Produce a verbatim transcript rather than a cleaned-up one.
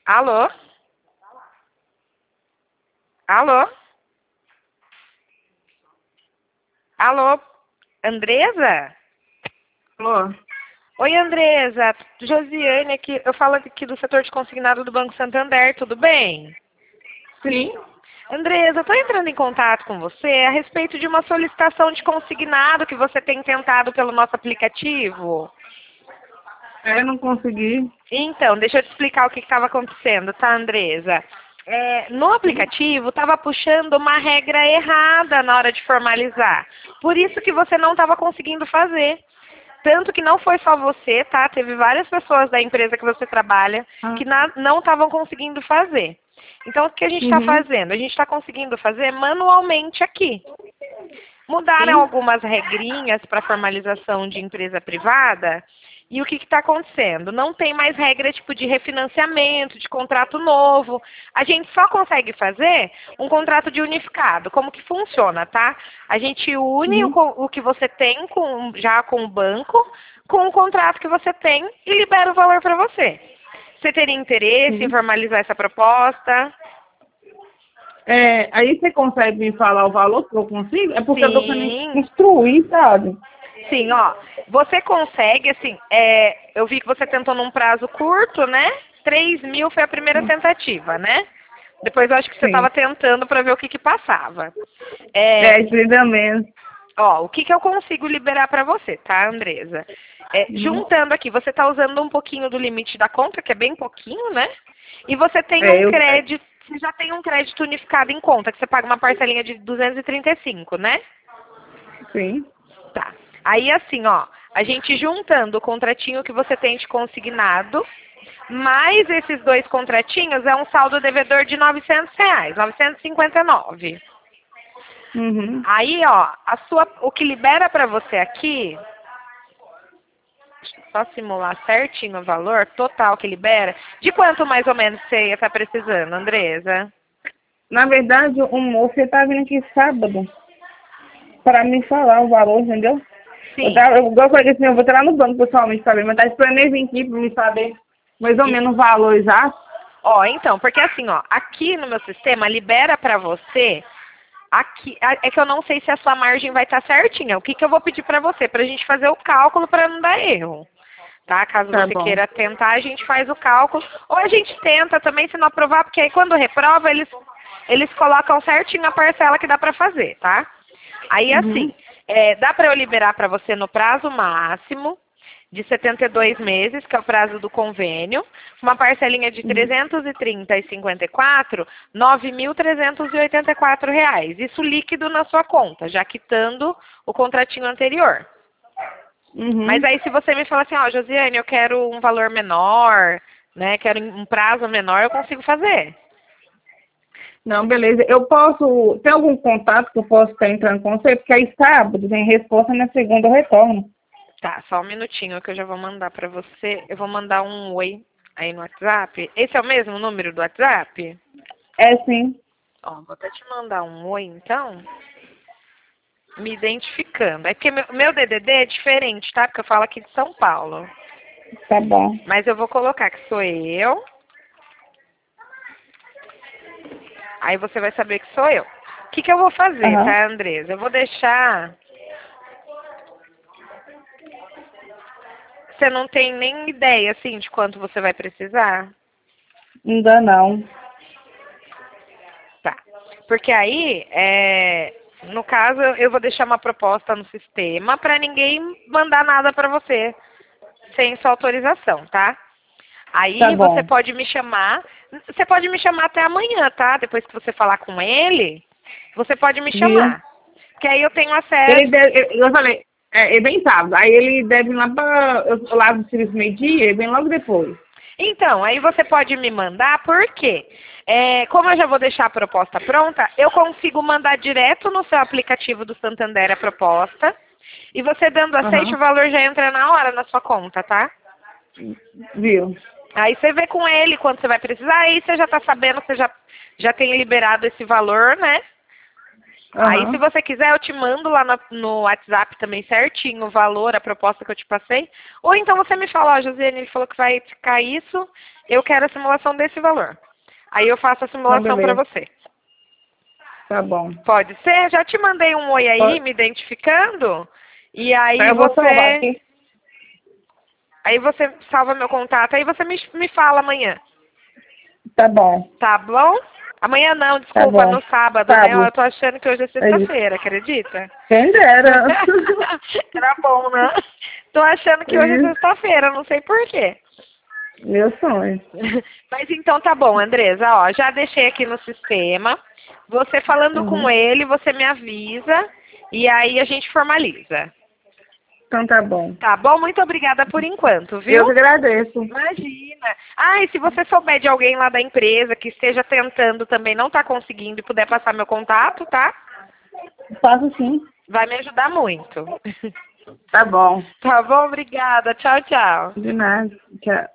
Alô? Alô? Alô? Andresa? Alô? Oi, Andresa. Josiane aqui. Eu falo aqui do setor de consignado do Banco Santander, tudo bem? Sim. Andresa, estou entrando em contato com você a respeito de uma solicitação de consignado que você tem tentado pelo nosso aplicativo. É, não consegui. Então, deixa eu te explicar o que estava acontecendo, tá, Andresa? É, no Sim. aplicativo estava puxando uma regra errada na hora de formalizar. Por isso que você não estava conseguindo fazer. Tanto que não foi só você, tá? Teve várias pessoas da empresa que você trabalha Ah, que na- não estavam conseguindo fazer. Então, o que a gente está uhum. fazendo? A gente está conseguindo fazer manualmente aqui. Mudaram Sim. algumas regrinhas para formalização de empresa privada. E o que está acontecendo? Não tem mais regra tipo de refinanciamento, de contrato novo. A gente só consegue fazer um contrato de unificado. Como que funciona, tá? A gente une o, Uhum. co- o que você tem com- já com o banco com o contrato que você tem e libera o valor para você. Você teria interesse em Sim. formalizar essa proposta? É, aí você consegue me falar o valor que eu consigo? É porque eu tô querendo Sim. instruir, sabe? Sim, ó, você consegue, assim, é, eu vi que você tentou num prazo curto, né? Três mil foi a primeira tentativa, né? Depois eu acho que você Sim. estava tentando para ver o que que passava. É, É, treinamento. ó, o que que eu consigo liberar para você, tá, Andresa? É, Uhum. juntando aqui, você está usando um pouquinho do limite da conta, que é bem pouquinho, né? E você tem um É, eu. É, crédito, você já tem um crédito unificado em conta, que você paga uma parcelinha de duzentos e trinta e cinco, né? sim. Tá. Aí assim, ó, a gente juntando o contratinho que você tem de consignado, mais esses dois contratinhos, é um saldo devedor de novecentos reais, novecentos e cinquenta e nove. Uhum. Aí, ó, a sua, o que libera para você aqui, deixa eu só simular certinho o valor total que libera, de quanto mais ou menos você ia estar precisando, Andresa? Na verdade, o moço ele tá vindo aqui sábado para me falar o valor, entendeu? Eu, Sim. tava, eu, igual eu falei assim, eu vou estar lá no banco pessoalmente saber, mas tá esperando ele vir aqui para me saber mais ou E, menos o valor exato. ó, então, porque assim, ó, aqui no meu sistema libera para você. Aqui, a- é que eu não sei se a sua margem vai estar certinha. O que, que eu vou pedir para você? Para a gente fazer o cálculo para não dar erro. Tá? Caso Tá você bom. queira tentar, a gente faz o cálculo. Ou a gente tenta também, se não aprovar, porque aí quando reprova, eles, eles colocam certinho a parcela que dá para fazer, tá? Aí Uhum. assim, é, dá para eu liberar para você no prazo máximo de setenta e dois meses, que é o prazo do convênio, uma parcelinha de Uhum. trezentos e trinta e cinquenta e quatro, nove mil trezentos e oitenta e quatro reais. Isso líquido na sua conta, já quitando o contratinho anterior. Mas Uhum. aí se você me falar assim, ó, Josiane, eu quero um valor menor, né, quero um prazo menor, eu consigo fazer. Não, beleza. Eu posso. Tem algum contato que eu posso estar entrando com você? Porque aí sábado tem resposta, na segunda eu retorno. Tá, só um minutinho que eu já vou mandar pra você. Eu vou mandar um oi aí no WhatsApp. Esse é o mesmo número do WhatsApp? É sim. Ó, vou até te mandar um oi então, me identificando. É porque meu, meu D D D é diferente, tá? Porque eu falo aqui de São Paulo. Tá bom. Mas eu vou colocar que sou eu. Aí você vai saber que sou eu. O que, que eu vou fazer, Aham. tá, Andresa? Eu vou deixar. Você não tem nem ideia, assim, de quanto você vai precisar? Ainda não. Tá. Porque aí, é, no caso, eu vou deixar uma proposta no sistema para ninguém mandar nada para você sem sua autorização, tá? Tá Aí você bom. pode me chamar, você pode me chamar até amanhã, tá? Depois que você falar com ele, você pode me Viu? chamar. Que aí eu tenho Ele acesso. deve, eu eu falei, é, ele vem sábado. Aí ele deve ir lá para. Eu tô lá do serviço meio-dia, ele vem logo depois. Então, aí você pode me mandar, por quê? É, como eu já vou deixar a proposta pronta, eu consigo mandar direto no seu aplicativo do Santander a proposta. E você dando aceite, o Aham. valor já entra na hora na sua conta, tá? Viu? Aí você vê com ele quanto você vai precisar, aí você já tá sabendo, você já, já tem liberado esse valor, né? Aí, se você quiser, eu te mando lá no, no WhatsApp também certinho o valor, a proposta que eu te passei. Ou então você me fala, ó, Josiane, ele falou que vai ficar isso, eu quero a simulação desse valor. Aí eu faço a simulação para você. Tá bom. Pode ser? Já te mandei um oi aí, Pode. me identificando. E aí Eu vou salvar você... aqui. Aí você salva meu contato, aí você me, me fala amanhã. Tá bom. Tá bom? Amanhã não, desculpa, Tá bom. no sábado, Sábado. né? Eu tô achando que hoje é sexta-feira, acredita? Quem dera. Era bom, né? Tô achando que hoje é Isso. sexta-feira, não sei por quê. Meu sonho. Mas então tá bom, Andresa, ó, já deixei aqui no sistema. Você falando Uhum. com ele, você me avisa e aí a gente formaliza. Então tá bom. Tá bom? Muito obrigada por enquanto, viu? Eu que agradeço. Imagina. Ah, e se você souber de alguém lá da empresa que esteja tentando também, não tá conseguindo e puder passar meu contato, tá? Faço sim. Vai me ajudar muito. Tá bom. Tá bom? Obrigada. Tchau, tchau. De nada. Tchau.